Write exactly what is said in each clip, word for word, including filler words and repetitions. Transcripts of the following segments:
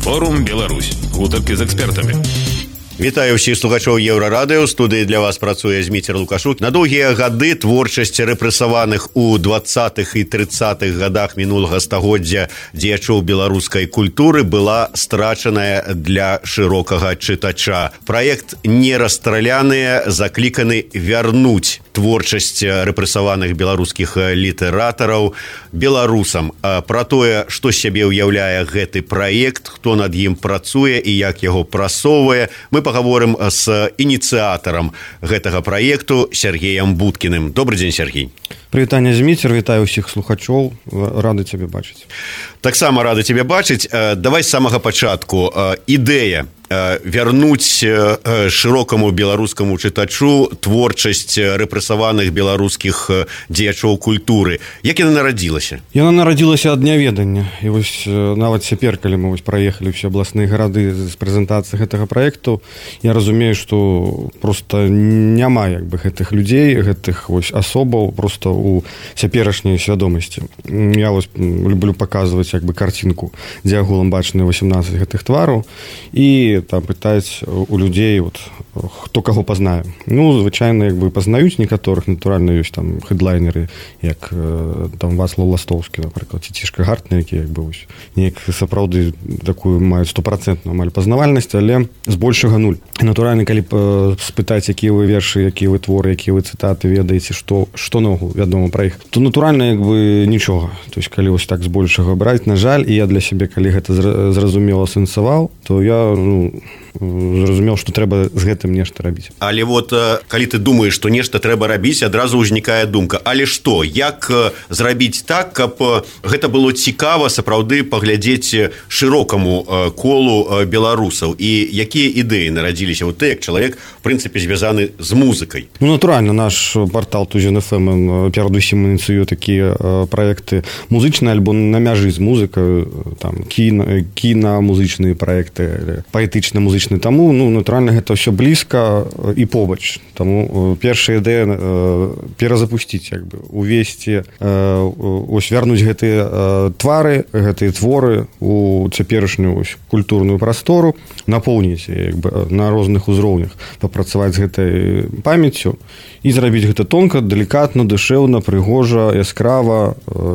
Форум Беларусь. Гутаркі з экспертамі. Вітаю ўсіх слухачоў Еўрарадыё. У студыі для вас працуе Зміцер Лукашук. На доўгія гады творчасць рэпрэсаваных у двадцатых і трыццатых гадах мінулага стагоддзя дзеячоў беларускай культуры была страчаная для шырокага чытача. Праект «Нерастраляныя» закліканы вярнуць творчасць рэпрэсаваных беларускіх літаратараў беларусам. Пра тое, што з сябе ўяўляе гэты праект, хто над ім працуе і як яго прасоўвае, мы паговорым з ініцыятарам гэтага праекту Сергеем Будкіным. Добрый дзень, Сергей. Прывітанне, Зміцер, вітаю ўсіх слухачоў, рады цябе бачыць. Таксама рады цябе бачыць. Давай з самага пачатку. Ідэя вярнуць шырокаму беларускаму чытачу творчасць рэпрэсаваных беларускіх дзеячоў культуры. Як яна нарадзілася? Яна нарадзілася ад няведання. І вось нават цяпер, калі мы вось праехалі ўсе абласныя гарады з прэзентацыі гэтага праекту, я разумею, што проста няма як бы гэтых людзей, гэтых вось асобаў проста у цяперашняй свядомасці. Я вось люблю паказваць як бы карцінку, дзе агулам бачныя васемнаццаць гэтых твараў, і там пытаць у людзей, вот, хто каго пазнае. Ну, звычайна, як бы пазнаюць некаторых, натуральна, ёсць там хедлайнеры, як там Вацлаў Ластоўскі, напрыклад, ці Цішка Гартны, які як бы вось неяк сапраўды такую маюць стопрацэнтную амаль пазнавальнасць, але збольшага нуль. І натуральна, калі спытаць, якія вы вершы, якія вы творы, якія вы цытаты ведаеце, што, што ногу вядома пра іх, то натуральна, як бы нічога. То есть, калі вось так збольшага браць, на жаль, і я для сябе, калі гэта зразумела сэнсаваў, то я, ну, зразумеў, што трэба з гэтым нешта рабіць. Але вот, калі ты думаеш, што нешта трэба рабіць, адразу ўзнікае думка. Але што, як зрабіць так, каб гэта было цікава сапраўды паглядзець шырокаму колу беларусаў? І якія ідэі нарадзіліся? Вот ты, як чалавек, в прынцыпе, звязаны з музыкай. Ну, натуральна, наш партал Тузін эф эм перадусім ініцыюе такія праекты музычныя альбо на мяжы з музыкай, там, кіна, кіна музычныя праекты, паэтычна-музычны. Таму, ну, натуральна, гэта ўсё блізка і побач. Таму першая ідэя перазапусціць, як бы, увесці, ось, вярнуць гэтыя твары, гэтыя творы у цяперашнюю ось культурную прастору, напоўніць, як бы, на розных узроўнях, папрацаваць з гэтай памяццю і зрабіць гэта тонка, далікатна, душэўна, прыгожа, яскрава.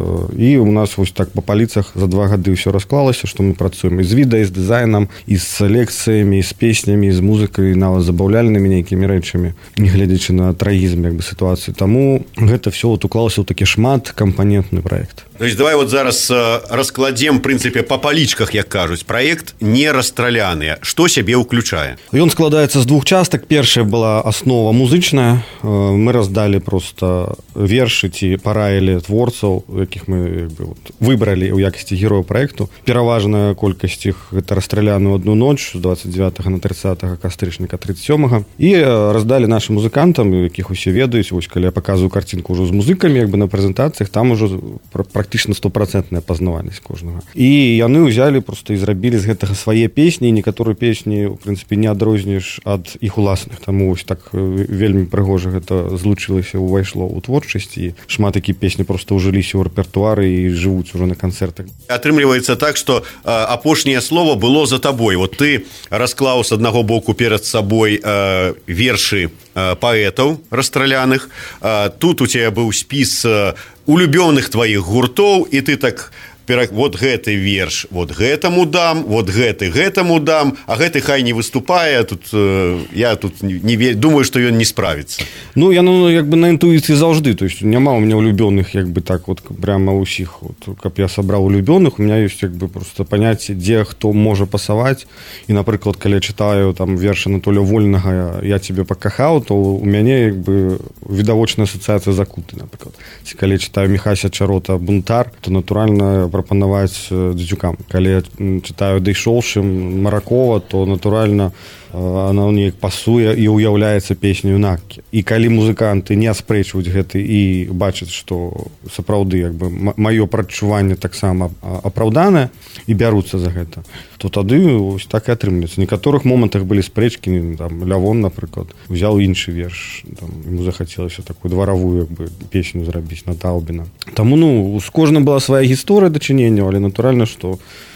І у нас вось так па паліцах за два гады ўсё расклалася, што мы працуем і з відэа, і з дызайнам, і з лекцыямі, і з песнямі, і з музыкай, нават забаўляльнымі нейкімі рэчамі, не гледзячы на трагізм як бы сітуацыю. Таму гэта ўсё вот уклалася ў такі шматкампанентны праект. То есть давай вот зараз раскладзем, в прынцыпе, па палічках, як кажуць. Праект «Нерастраляныя». Што сябе ўключае? Ён складаецца з двух частак. Першая была аснова музычная. Мы раздалі просто вершы ці параілі творцаў, якіх мы як бы, вот, выбралі ў якасці герояў праекту. Пераважная колькасць іх гэта «Расстраляны ў адну ноч» з двадцать девятого на тридцатого кастрычніка тридцать сёмага. І раздалі нашым музыкантам, якіх усе ведаюць. Вось калі я паказваю карцінку ўжо з музыкамі, як бы на прэзентацыях, там ужо практычна стопрацэнтная пазнавальнасць кожнага. І яны ўзялі просто і зрабілі з гэтага свае песні, і некаторыя песні, у прынцыпе, не адрозніш ад іх уласных. Таму вось так вельмі прыгожа гэта злучылася, увайшло ў творчасць, і шмат такі песні просто ўжыліся ў рэпертуары і жывуць ужо на канцэртах. Атрымліваецца так, што апошняе слово было за табой. Вот ты расклаў з аднаго боку перад сабой э, вершы э, паэтаў расстраляных. Э, тут у цябе быў спіс э, улюбёных тваіх гуртоў, і ты так... вот гэты верш, вот гэтаму дам, вот гэты гэтаму дам, а гэты хай не выступае, тут э, я тут не ве... думаю, што ён не справіцца. Ну, я, ну, як бы на інтуіцыі заўжды, то есть няма у меня улюбёных, як бы так вот прямо ўсіх, вот, каб я сабраў улюбёных, у меня ёсць як бы просто паняцце, дзе хто можа пасаваць, і, напрыклад, калі я чытаю там верш Анатолія Вольнага «Я цябе пакахаў», то у мяне як бы відавочная асацыяцыя закуты, напрыклад. Ці калі я чытаю Міхася Чарота «Бунтар», то натуральна прапанаваць дзецюкам. Калі я чытаю Дайшоўшым Маракова, то натуральна она неяк пасуе і ўяўляецца песню «Наккі». І калі музыканты не аспрэчваюць гэта і бачаць, што сапраўды як бы маё прадчуванне таксама апраўданае і бяруцца за гэта, то тады ось так і атрымліваецца. В некаторых момантах былі спрэчкі, там Лявон, напрыклад, узяў іншы верш, там яму захацелася такую дваравую як бы песню зрабіць на Таўбіна. Таму ну з кожным была свая гісторыя дачынення, але натуральна, што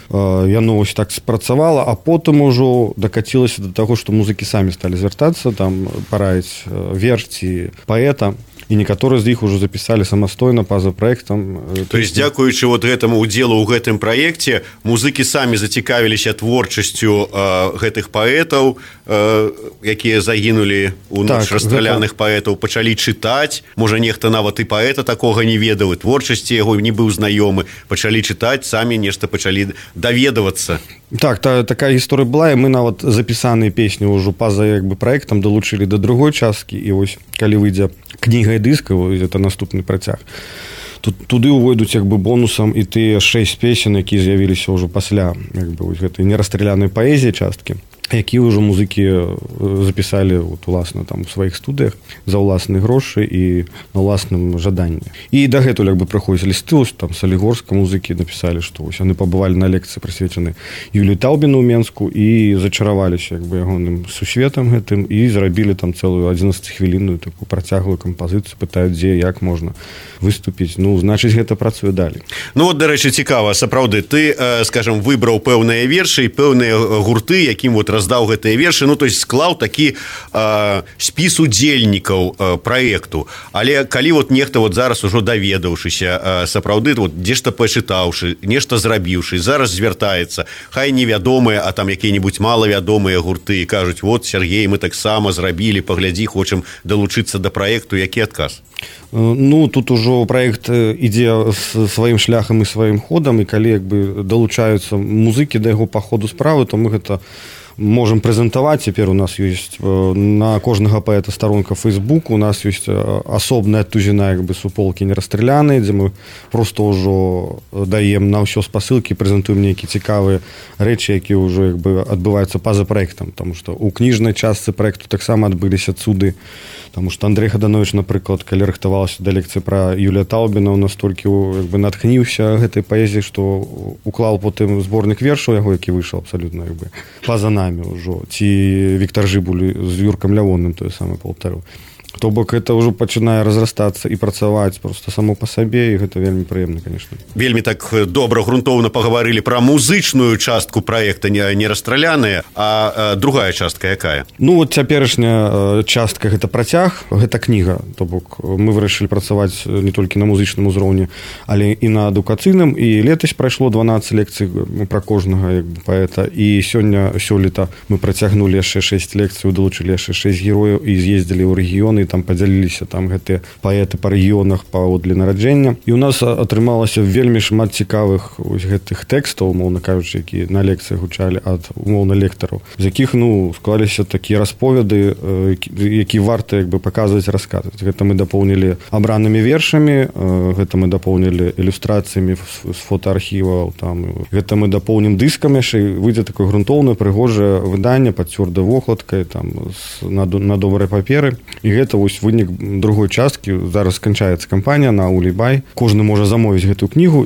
яно вось так спрацавала, а потым ужо дакацілася да таго, што музыкі самі сталі звяртацца, там параіць верш ці паэта, і некаторыя з іх ужо запісалі самастойна па-за праектам. То есть дзякуючы вот гэтаму удзелу ў гэтым праекце музыкі самі зацікавіліся творчасцю э, гэтых паэтаў, э, якія загінулі у ноч так, расстраляных гэта... паэтаў, пачалі чытаць, можа нехта нават і паэта такога не ведаў, і творчасці яго не быў знаёмы, пачалі чытаць, самі нешта пачалі даведавацца. Так, та, такая гісторыя была, і мы нават запісаныя песні ўжо па-за як бы праектам далучылі да другой часткі, і вось калі выйдзе кніга і дыск, это наступны працяг. Тут туды увойдуць як бы бонусам і тыя шэсць песен, якія з'явіліся ўжо пасля як бы гэтай нерастралянай паэзіі часткі, якія ўжо музыкі запісалі вот, уласна там у сваіх студыях за ўласныя грошы і на ўласным жаданні. І дагэтуль як бы прыходзілі лісты, там салігорска музыкі напісалі, што вось яны пабывалі на лекцыі прысвечаны Юліі Таўбіну ў Менску і зачараваліся як бы ягоным сусветам гэтым і зрабілі там цэлую адзінаццаціхвілінную такую працяглую кампазіцыю, пытаюць, дзе як можна выступіць. Ну, значыць, гэта працуе далей. Ну, от, дарэчы, цікава, сапраўды, ты, скажем, выбраў пэўныя вершы і пэўныя гурты, якім вот раздаў гэтыя вершы, ну, то есть склаў такі э, спіс удзельнікаў э, праекту. Але калі вот нехта вот зараз ужо даведаўшыся, э, сапраўды, вот нешта пачытаўшы, нешта зрабіўшы, зараз звяртаецца, хай невядомыя, а там якія-небудзь малавядомыя гурты, і кажуць, вот, Сергей, мы таксама зрабілі, паглядзі, хочам далучыцца да праекту, які адказ? Ну, тут ужо праект ідзе сваім шляхам і сваім ходам, і калі як бы далучаюцца музыкі да яго па ходу справы, то мы гэта можем прэзентаваць. Цяпер у нас ёсць на кожнага паэта старонка Facebook, у нас ёсць асобная тузіна як бы суполкі нерастраляныя, дзе мы просто ўжо даем на ўсё спасылкі, прэзентуем нейкія цікавыя рэчы, якія ўжо як бы адбываюцца па-за праектам, таму што ў кніжнай частцы праекту таксама адбыліся цуды. Таму што Андрэй Хаданович, напрыклад, калі рыхтаваўся да лекцыі пра Юлія Таўбіна, у нас толькі як бы натхніўся гэтай паэзіі, што уклаў потым зборнік вершаў яго, які выйшаў абсалютна як бы па-за намі ўжо. Ці Віктар Жыбуль з Юркам Лявонным той самы паўтарыў. То бок это ўжо пачынае разрастацца і працаваць просто само па сабе, і гэта вельмі прыемна, конечно. Вельмі так добра, грунтоўна пагаварылі пра музычную частку праекта нерастраляныя, а другая частка якая? Ну, вот цяперашняя частка гэта працяг, гэта кніга. То бок мы вырашылі працаваць не толькі на музычным узроўні, але і на адукацыйным, і летась прайшло дванаццаць лекцый пра кожнага як бы паэта, і сёння сёлета мы працягнулі яшчэ шэсць лекцый, далучылі яшчэ шэсць герояў і з'ездзілі ў рэгіёны, там падзяліліся там гэтыя паэты па рэгіёнах паводле нараджэння. І у нас атрымалася вельмі шмат цікавых ось гэтых тэкстаў, умоўна кажучы, якія на лекцыях гучалі ад умоўна лектараў, з якіх ну склаліся такія расповеды, які варта як бы паказваць, расказваць. Гэта мы дапоўнілі абранымі вершамі, гэта мы дапоўнілі ілюстрацыямі з фотоархіваў, там гэта мы дапоўнім дыскам яшчэ, выйдзе такое грунтоўнае прыгожае выданне пад цвёрдай вокладкай там на, на добрай паперы. І гэта вось вынік другой часткі. Зараз сканчаецца кампанія на Улібай. Кожны можа замовіць гэтую кнігу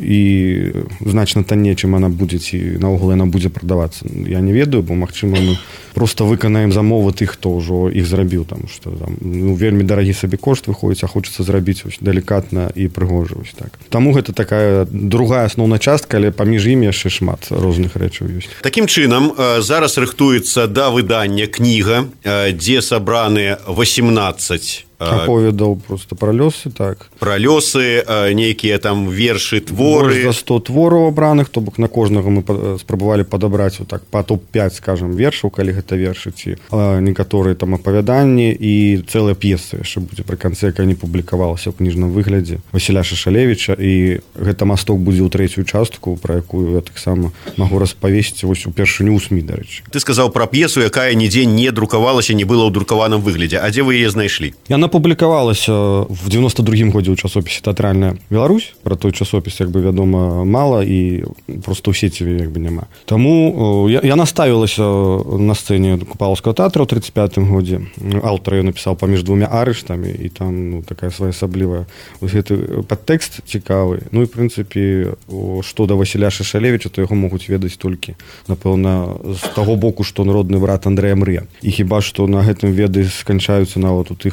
і значна танней, чым она будзе, ці наогул яна будзе прадавацца. Я не ведаю, бо магчыма мы просто выканаем замовы тых, хто ўжо іх зрабіў, таму што там ну, вельмі дарагі сабе кошт выходзіць, а хочацца зрабіць ось далікатна і прыгожа ось так. Таму гэта такая другая асноўная частка, але паміж імі яшчэ шмат розных рэчаў ёсць. Такім чынам зараз рыхтуецца да выдання кніга, дзе сабраны восемнадцаць аповедаў просто пра лёсы, так. Пра лёсы, нейкія там вершы, творы. Больш за сто твораў абраных, то бок на кожнага мы спрабавалі падабраць вот так па топ пяць, скажем, вершаў, калі гэта вершы, ці некаторыя там апавяданні і цэлая п'еса яшчэ будзе пры канцы, якая не публікавалася ў кніжным выглядзе Васіля Шашалевіча, і гэта масток будзе ў трэцюю частку, пра якую я таксама магу распавесці вось упершыню ў СМІ, дарэчы. Ты сказаў пра п'есу, якая нідзе не друкавалася, не была ў друкаваным выглядзе. А дзе вы яе знайшлі? Яна публікавалася в девяносто другім годзе ў часопісе «Тэатральная Беларусь». Пра той часопіс, як бы, вядома, мала і просто ў сеціве як бы няма. Таму я, яна ставілася на сцэне Купалаўскага тэатра ў тридцать пятым годзе. Аўтар я напісаў паміж двумя арыштамі, і там ну, такая своеасаблівая вось гэты падтэкст цікавы. Ну і, в прынцыпе, што да Васіля Шашалевіча, то яго могуць ведаць толькі, напэўна, з таго боку, што народны брат Андрэя Мрыя. І хіба што на гэтым веды сканчаюцца нават у тых, хто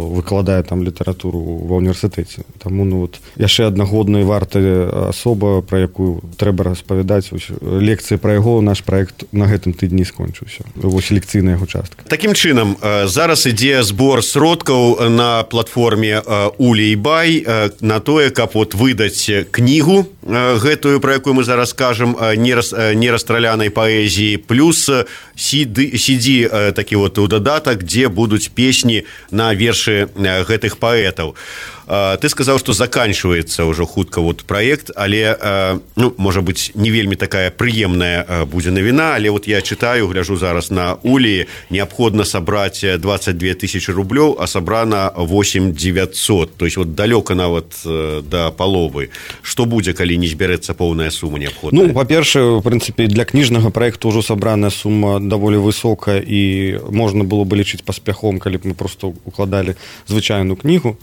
выкладае там літаратуру ва ўніверсітэце. Таму ну вот яшчэ адна годная вартая асоба, пра якую трэба распавядаць. Лекцыі пра яго наш праект на гэтым тыдні скончыўся. Вось лекцыйная яго частка. Такім чынам, зараз ідзе збор сродкаў на платформе Улейбай на тое, каб вот выдаць кнігу гэтую, пра якую мы зараз кажам, нерастралянай паэзіі, плюс си ди такі вот у дадатак, дзе будуць песні на вершы гэтых паэтаў. Ты сказаў, што заканчваецца ўжо хутка вот праект, але, ну, можа быць, не вельмі такая прыемная будзе навіна, але вот я чытаю, гляжу зараз на Улі, неабходна сабраць двадцать две тысячи рублёў, а сабрана восемь девятьсот, то есть вот далёка нават да паловы. Што будзе, калі не збярэцца поўная сума неабходная? Ну, па-першае, в прынцыпе, для кніжнага праекту ўжо сабраная сума даволі высокая, і можна было бы лічыць паспяхом, калі б мы просто укладалі звычайную кнігу.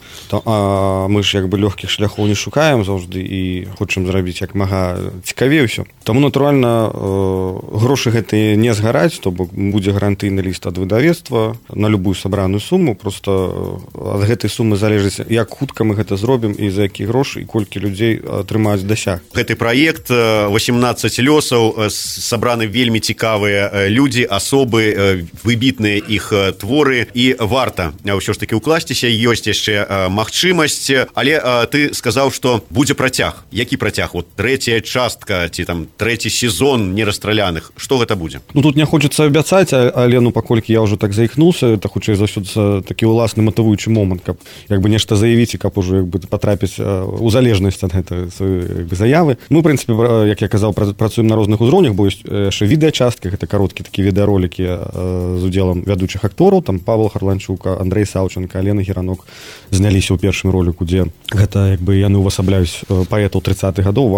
Мы ж як бы лёгкіх шляхоў не шукаем заўжды і хочам зрабіць як мага цікавей усё. Таму, натуральна, грошы гэтыя не згараць, то бок будзе гарантыйны ліст ад выдавецтва на любую сабраную суму. Просто ад гэтай сумы залежыць, як хутка мы гэта зробім і за які грошы і колькі людзей атрымаюць дасяг. Гэты праект восемнадцать лёсаў, сабраны вельмі цікавыя людзі, асобы, выбітныя іх творы, і варта ўсё ж такі ўкласціся. Ёсць яшчэ магчымасць. Але а, ты сказаў, што будзе працяг. Які працяг? Вот трэцяя частка ці там трэці сезон нерастраляных. Што гэта будзе? Ну тут не хочацца абяцаць, але ну паколькі я ўжо так заіхнуўся, это хутчэй за ўсё такі ўласны матывуючы момант, каб як бы нешта заявіць і каб ужо як бы патрапіць у залежнасць ад гэтай сваёй заявы. Мы, в прынцыпе, як я казаў, працуем на розных узроўнях, бо ёсць яшчэ відэачастка, гэта кароткі такі відэаролікі з удзелам вядучых актораў, там Павел Харланчук, Андрей Саўченко, Алена Геранок зняліся ў першым ролику, дзе гэта як бы яны увасабляюць паэтаў тридцатых гадоў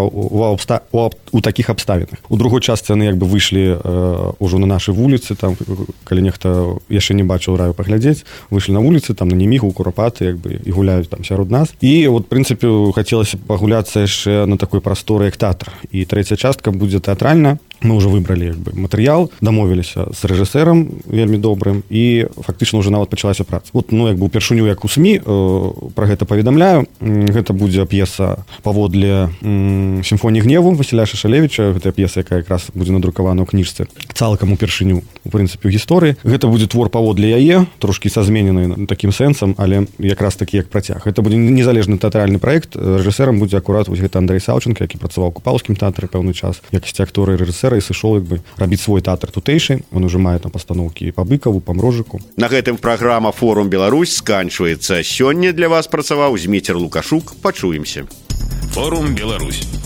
у такіх абставінах. У другой частцы яны як бы выйшлі ўжо на нашай вуліцы, там калі нехта яшчэ не бачыў раю паглядзець, выйшлі на вуліцы, там на Немігу, у Курапаты, як бы і гуляюць там сярод нас. І вот, в прынцыпе, хацелася пагуляцца яшчэ на такой прасторы, як тэатр. І трэцяя частка будзе тэатральная. Мы ўжо выбралі як бы матэрыял, дамовіліся з рэжысэрам вельмі добрым, і фактычна ўжо нават пачалася праца. Вот, ну, як бы упершыню, як у СМІ, э, пра гэта паведамляю. Гэта будзе п'еса паводле м, сімфоніі гневу Васіля Шашалевіча. Гэта п'еса, якая якраз будзе надрукавана ў кніжцы цалкам упершыню, у прынцыпе, у гісторыі. Гэта будзе твор паводле яе, трошкі са змененай такім сэнсам, але якраз такі як працяг. Гэта будзе незалежны тэатральны праект. Рэжысэрам будзе акурат вось гэта Андрей Саўченко, які працаваў у Купалскім тэатры пэўны час, якасці актора і рэжысэра, і сышоў як бы рабіць свой тэатр тутэйшы. Он уже мае там пастаноўкі па Быкаву, па Мрожыку. На гэтым праграма «Форум Беларусь» сканчваецца. Сёння для вас працаваў Зміцер Лукашук. Пачуемся. «Форум Беларусь».